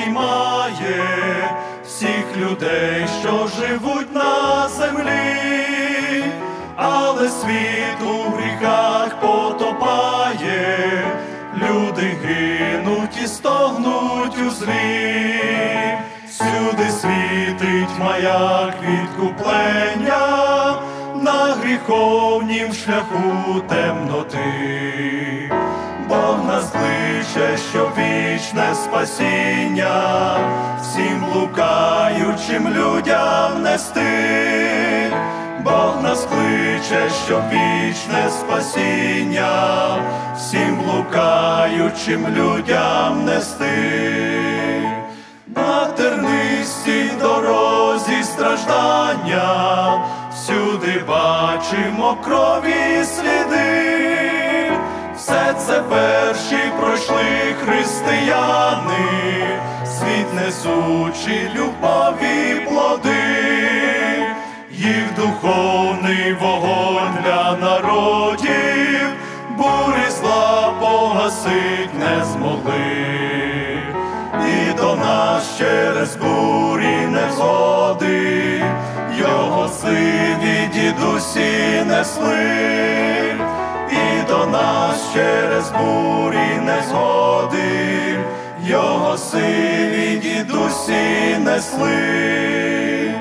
обіймає всіх людей, що живуть на землі, але світ у гріхах потопає, люди гинуть і стогнуть у злі. Всюди світить маяк відкуплення на гріховнім шляху темноти. Бог нас кличе, щоб вічне спасіння всім блукаючим людям нести. Бог нас кличе, щоб вічне спасіння всім блукаючим людям нести. На тернистій дорозі страждання всюди бачимо крові сліди. Все це перші пройшли християни, світ несучи любові плоди. Їх духовний вогонь для народів бурі зла погасить не змогли. І до нас через бурі невзгоди його сиві дідусі несли. І до нас через бурі невзгоди його сиві дідусі несли.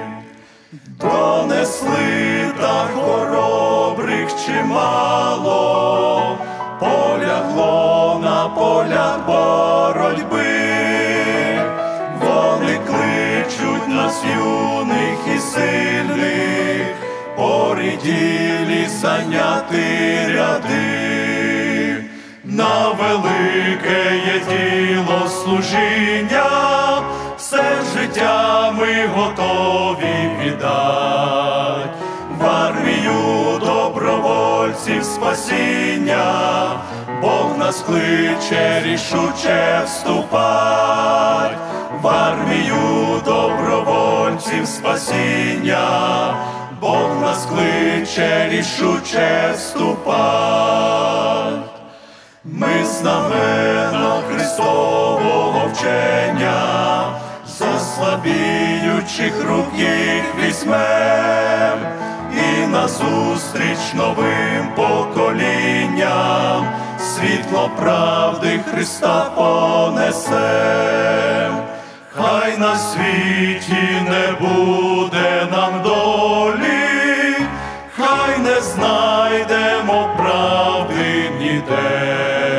Донесли та хоробрих чимало, полягло на полях боротьби. Вони кличуть нас юних і сильних, поріділі зайняти ряди. На велике є діло служіння, все життя ми готові віддать. В армію добровольців спасіння Бог нас кличе рішуче вступать. В армію добровольців спасіння Бог нас кличе рішуче вступать. Ми знамена Христового вчення, за слабіючих рук їх візьмем, і назустріч новим поколінням світло правди Христа понесем. Хай на світі не буде нам долі, хай не знайдемо правди ніде.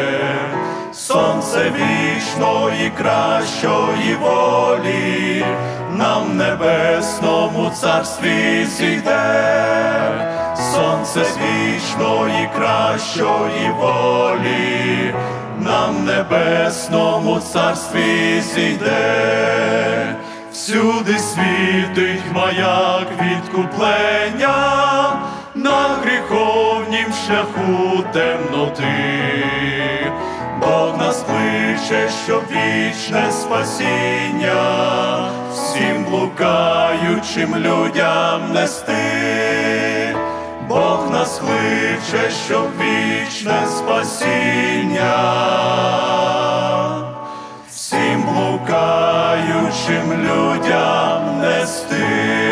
Сонце вічної кращої волі нам в небесному царстві зійде. Сонце вічної кращої волі нам в небесному царстві зійде. Всюди світить маяк відкуплення на гріховнім шляху темноти. Бог нас кличе, щоб вічне спасіння всім блукаючим людям нести. Бог нас кличе, щоб вічне спасіння всім блукаючим людям нести.